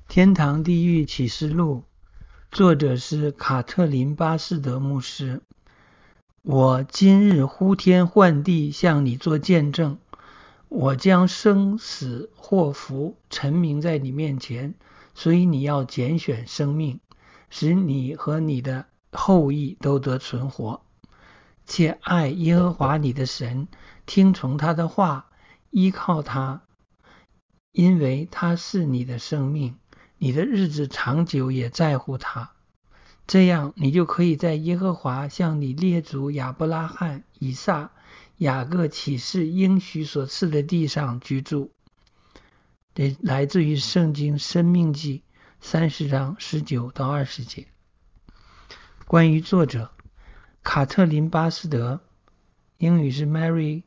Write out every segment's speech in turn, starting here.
天堂地狱启示录，作者是卡特琳·巴斯德牧师。我今日呼天唤地向你做见证，我将生死祸福陈明在你面前，所以你要拣选生命，使你和你的后裔都得存活。且爱耶和华你的神，听从他的话，依靠他，因为他是你的生命，你的日子长久也在乎他。这样你就可以在耶和华向你列祖亚伯拉罕、以撒、雅各起誓应许所赐的地上居住。这来自于圣经申命记30章19到20节。关于作者卡特琳·巴斯德，英语是 Mary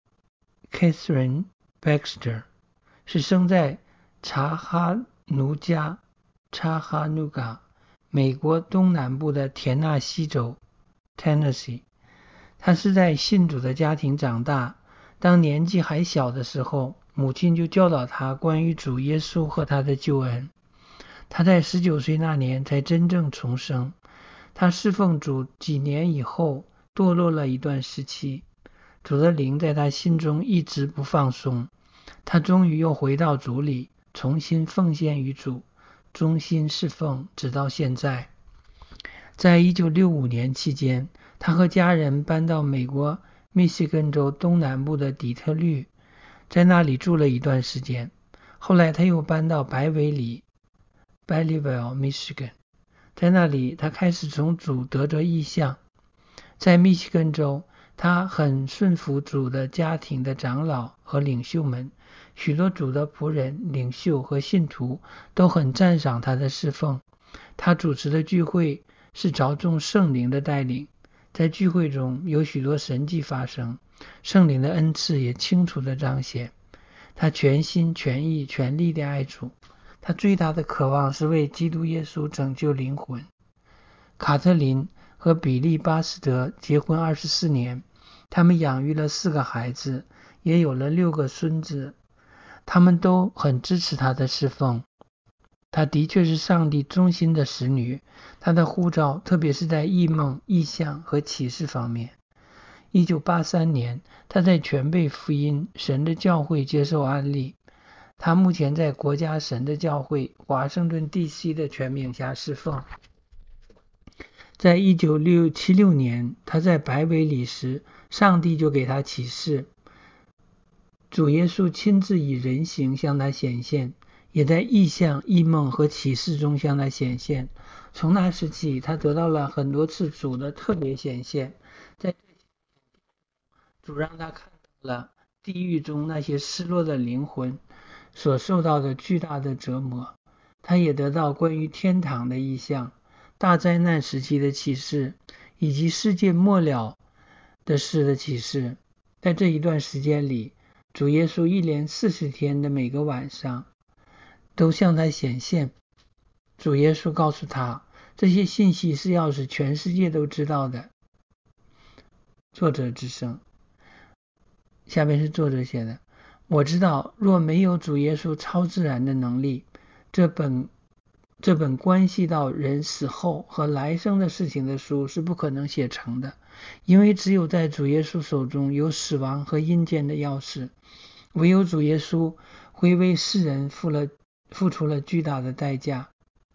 Catherine Baxter， 是生在查哈努加 Chattanooga， 美国东南部的田纳西州 Tennessee。 他是在信主的家庭长大，当年纪还小的时候，母亲就教导他关于主耶稣和他的救恩。他在19岁那年才真正重生。他侍奉主几年以后堕落了一段时期，主的灵在他心中一直不放松，他终于又回到主里，重新奉献于主，忠心侍奉直到现在。在1965年期间，他和家人搬到美国密西根州东南部的底特律，在那里住了一段时间。后来他又搬到白韦里 Belleville Michigan， 在那里他开始从主得着异象。在密西根州，他很顺服主的家庭的长老和领袖们，许多主的仆人、领袖和信徒都很赞赏他的侍奉。他主持的聚会是着重圣灵的带领，在聚会中有许多神迹发生，圣灵的恩赐也清楚地彰显。他全心全意全力地爱主，他最大的渴望是为基督耶稣拯救灵魂。卡特琳和比利·巴斯德结婚24年，他们养育了4个孩子，也有了6个孙子。他们都很支持他的侍奉。他的确是上帝忠心的使女，他的呼召特别是在异梦、异象和启示方面。1983年，他在全备福音神的教会接受安利。他目前在国家神的教会华盛顿 DC 的权柄下侍奉。在1976年，他在白韦里时，上帝就给他启示，主耶稣亲自以人形向他显现，也在异象、异梦和启示中向他显现。从那时起，他得到了很多次主的特别显现。在主让他看到了地狱中那些失落的灵魂所受到的巨大的折磨。他也得到关于天堂的异象、大灾难时期的启示，以及世界末了的事的启示。在这一段时间里，主耶稣一连40天的每个晚上都向他显现。主耶稣告诉他，这些信息是要使全世界都知道的。作者之声，下面是作者写的。我知道，若没有主耶稣超自然的能力，这本关系到人死后和来生的事情的书是不可能写成的，因为只有在主耶稣手中有死亡和阴间的钥匙，唯有主耶稣会为世人付出了巨大的代价。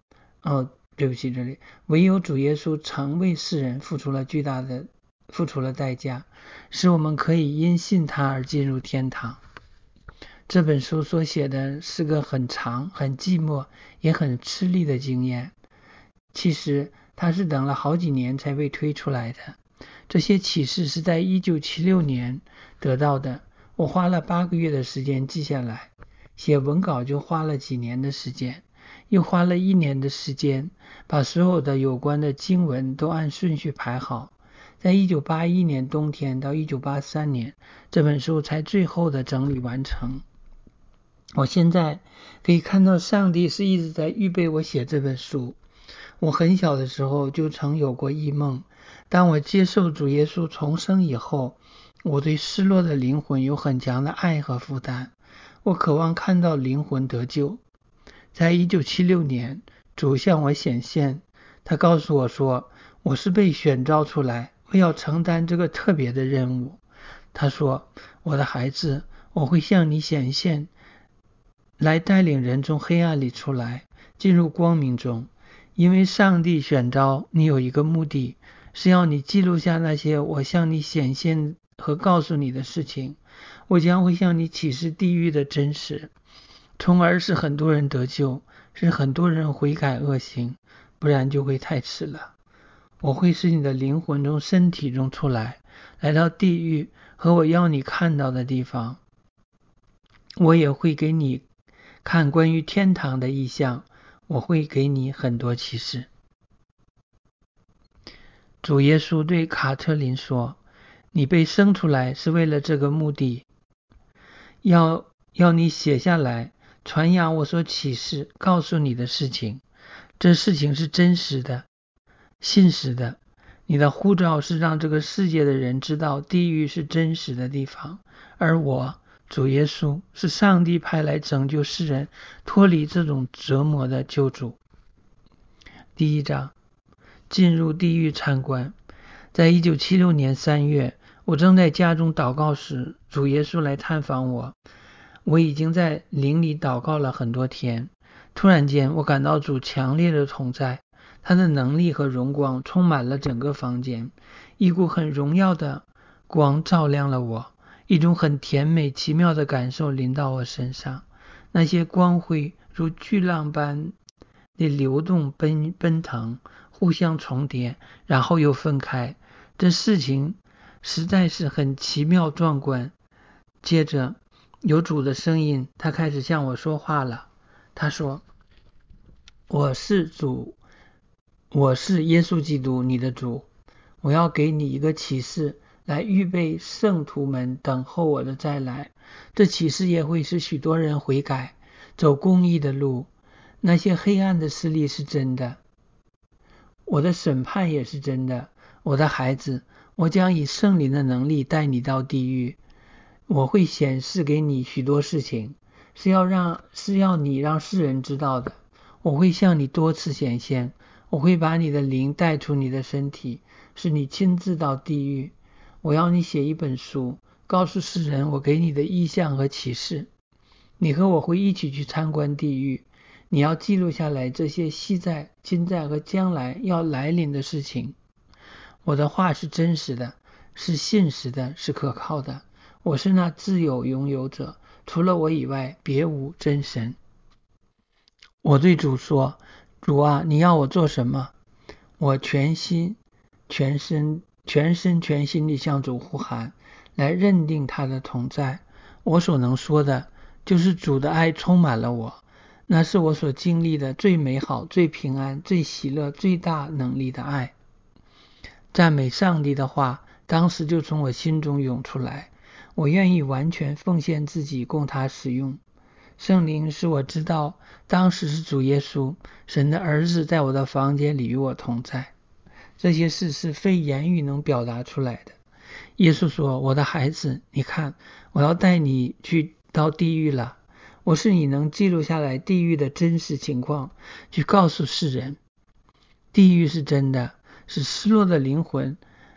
唯有主耶稣曾为世人付出了代价，使我们可以因信他而进入天堂。这本书所写的是个很长、很寂寞也很吃力的经验。其实他是等了好几年才被推出来的。这些启示是在1976年得到的，我花了8个月的时间记下来，写文稿就花了几年的时间，又花了1年的时间把所有的有关的经文都按顺序排好。在1981年冬天到1983年，这本书才最后的整理完成。我现在可以看到上帝是一直在预备我写这本书。我很小的时候就曾有过异梦，当我接受主耶稣重生以后，我对失落的灵魂有很强的爱和负担。我渴望看到灵魂得救。 在1976年，主向我显现，他告诉我说，我是被选召出来，为要承担这个特别的任务。他说，我的孩子，我会向你显现，来带领人从黑暗里出来，进入光明中。因为上帝选召你有一个目的，是要你记录下那些我向你显现和告诉你的事情。我将会向你启示地狱的真实，从而使很多人得救，使很多人悔改恶行，不然就会太迟了。我会使你的灵魂从身体中出来，来到地狱和我要你看到的地方。我也会给你看关于天堂的异象，我会给你很多启示。主耶稣对卡特琳说，你被生出来是为了这个目的，要你写下来，传扬我所启示告诉你的事情。这事情是真实的，信实的。你的呼召是让这个世界的人知道地狱是真实的地方，而我主耶稣是上帝派来拯救世人脱离这种折磨的救主。第一章，进入地狱参观。在1976年3月，我正在家中祷告时，主耶稣来探访我。我已经在灵里祷告了很多天，突然间我感到主强烈的同在，他的能力和荣光充满了整个房间，一股很荣耀的光照亮了我，一种很甜美奇妙的感受临到我身上。那些光辉如巨浪般的流动奔腾，互相重叠，然后又分开。这事情实在是很奇妙壮观。接着有主的声音，他开始向我说话了。他说，我是主，我是耶稣基督，你的主。我要给你一个启示，来预备圣徒们等候我的再来。这启示也会使许多人悔改，走公义的路。那些黑暗的势力是真的，我的审判也是真的。我的孩子，我将以圣灵的能力带你到地狱。我会显示给你许多事情，是要你让世人知道的。我会向你多次显现，我会把你的灵带出你的身体，使你亲自到地狱。我要你写一本书，告诉世人我给你的意象和启示。你和我会一起去参观地狱，你要记录下来这些昔在、今在和将来要来临的事情。我的话是真实的，是信实的，是可靠的。我是那自有拥有者，除了我以外别无真神。我对主说，主啊，你要我做什么？我全心全心地向主呼喊，来认定他的同在。我所能说的就是主的爱充满了我，那是我所经历的最美好、最平安、最喜乐、最大能力的爱。赞美上帝的话当时就从我心中涌出来，我愿意完全奉献自己供他使用。圣灵使我知道，当时是主耶稣，神的儿子在我的房间里与我同在。这些事是非言语能表达出来的。耶稣说，我的孩子，你看，我要带你去到地狱了。我是你能记录下来地狱的真实情况，去告诉世人。地狱是真的，使失落的灵魂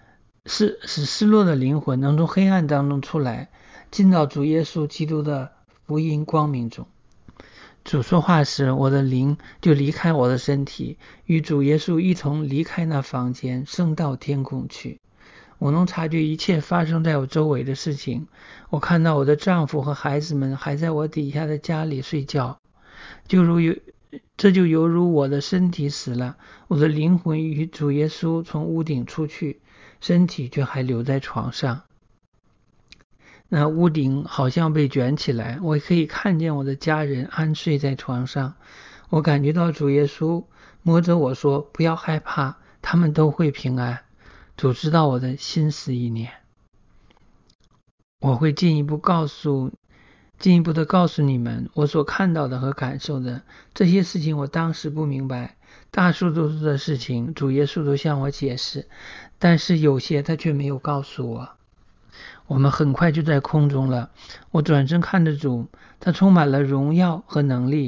能从黑暗当中出来，进到主耶稣基督的福音光明中。主说话时，我的灵就离开我的身体，与主耶稣一同离开那房间，升到天空去。我能察觉一切发生在我周围的事情。我看到我的丈夫和孩子们还在我底下的家里睡觉，这就犹如我的身体死了，我的灵魂与主耶稣从屋顶出去，身体却还留在床上。那屋顶好像被卷起来，我可以看见我的家人安睡在床上。我感觉到主耶稣摸着我说，不要害怕，他们都会平安。主知道我的心思意念。我会进一步的告诉你们我所看到的和感受的。这些事情我当时不明白，大多数的事情主耶稣都向我解释，但是有些他却没有告诉我。我们很快就在空中了，我转身看着主，他充满了荣耀和能力，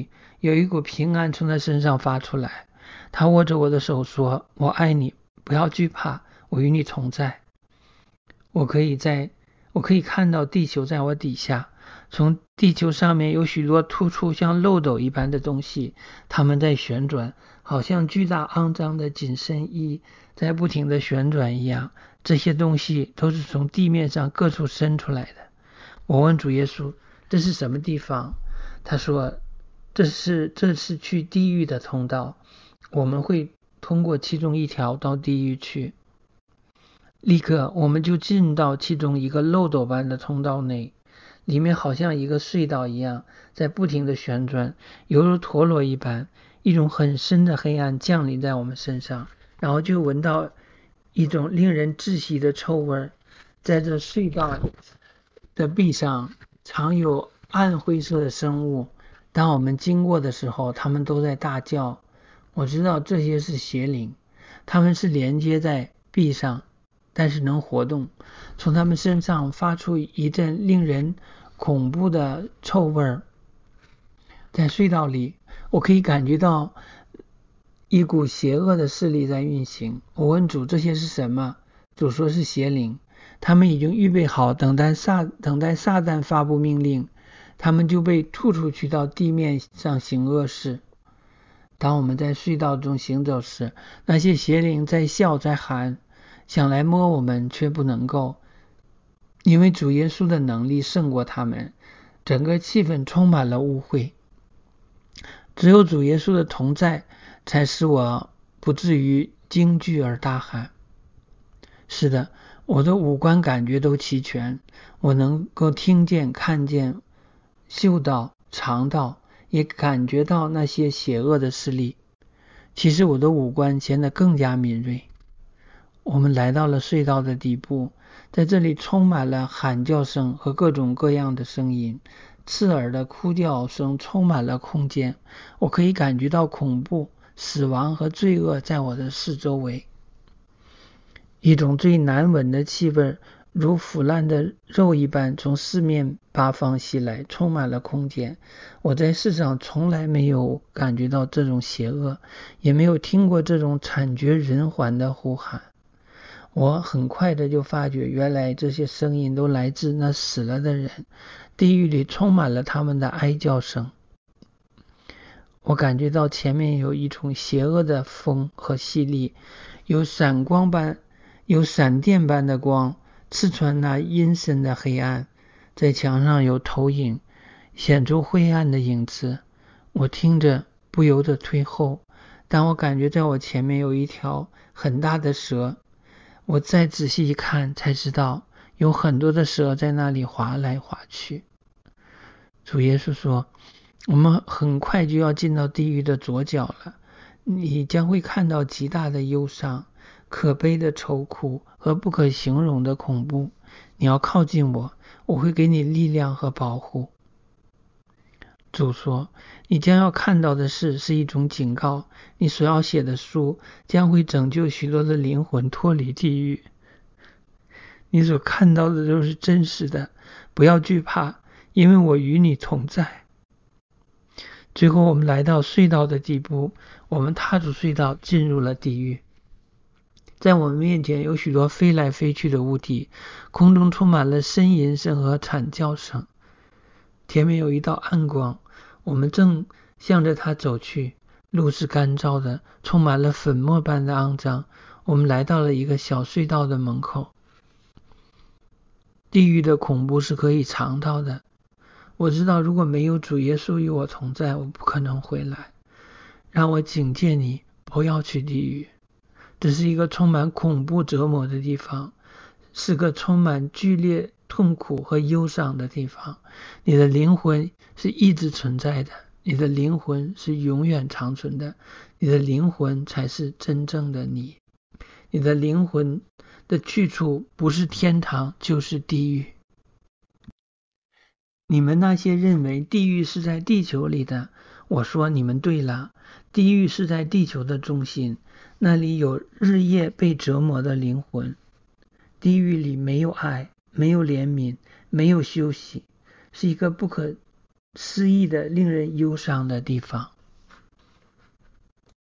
有一股平安从他身上发出来。他握着我的手说，我爱你，不要惧怕，我与你同在。我可以看到地球在我底下，从地球上面有许多突出像漏斗一般的东西，它们在旋转，好像巨大肮脏的紧身衣在不停地旋转一样。这些东西都是从地面上各处伸出来的。我问主耶稣，这是什么地方？他说，这是去地狱的通道，我们会通过其中一条到地狱去。立刻我们就进到其中一个漏斗般的通道内，里面好像一个隧道一样，在不停的旋转，犹如陀螺一般。一种很深的黑暗降临在我们身上，然后就闻到一种令人窒息的臭味。在这隧道的壁上常有暗灰色的生物，当我们经过的时候，它们都在大叫。我知道这些是邪灵，它们是连接在壁上，但是能活动。从它们身上发出一阵令人恐怖的臭味。在隧道里，我可以感觉到一股邪恶的势力在运行。我问主，这些是什么？主说是邪灵，他们已经预备好，等待撒旦发布命令，他们就被吐出去到地面上行恶事。当我们在隧道中行走时，那些邪灵在笑在喊，想来摸我们却不能够，因为主耶稣的能力胜过他们。整个气氛充满了污秽，只有主耶稣的同在才使我不至于惊惧而大喊。是的，我的五官感觉都齐全，我能够听见、看见、嗅到、尝到，也感觉到那些邪恶的势力。其实我的五官显得更加敏锐。我们来到了隧道的底部，在这里充满了喊叫声和各种各样的声音，刺耳的哭叫声充满了空间。我可以感觉到恐怖、死亡和罪恶在我的四周围。一种最难闻的气味，如腐烂的肉一般从四面八方袭来，充满了空间。我在世上从来没有感觉到这种邪恶，也没有听过这种惨绝人寰的呼喊。我很快的就发觉，原来这些声音都来自那死了的人，地狱里充满了他们的哀叫声。我感觉到前面有一种邪恶的风和吸力，有闪电般的光刺穿那阴森的黑暗，在墙上有投影，显出灰暗的影子。我听着不由得退后，但我感觉在我前面有一条很大的蛇。我再仔细一看才知道，有很多的蛇在那里滑来滑去。主耶稣说，我们很快就要进到地狱的左脚了，你将会看到极大的忧伤、可悲的愁苦和不可形容的恐怖。你要靠近我，我会给你力量和保护。主说，你将要看到的事是一种警告，你所要写的书将会拯救许多的灵魂脱离地狱。你所看到的都是真实的，不要惧怕，因为我与你同在。最后我们来到隧道的地部，我们踏出隧道进入了地狱。在我们面前有许多飞来飞去的物体，空中充满了呻吟声和惨叫声。前面有一道暗光，我们正向着它走去，路是干燥的，充满了粉末般的肮脏。我们来到了一个小隧道的门口。地狱的恐怖是可以尝到的。我知道如果没有主耶稣与我同在，我不可能回来。让我警戒你，不要去地狱。这是一个充满恐怖折磨的地方，是个充满剧烈痛苦和忧伤的地方。你的灵魂是一直存在的，你的灵魂是永远长存的，你的灵魂才是真正的你。你的灵魂的去处不是天堂就是地狱。你们那些认为地狱是在地球里的，我说你们对了，地狱是在地球的中心，那里有日夜被折磨的灵魂。地狱里没有爱，没有怜悯，没有休息，是一个不可思议的令人忧伤的地方。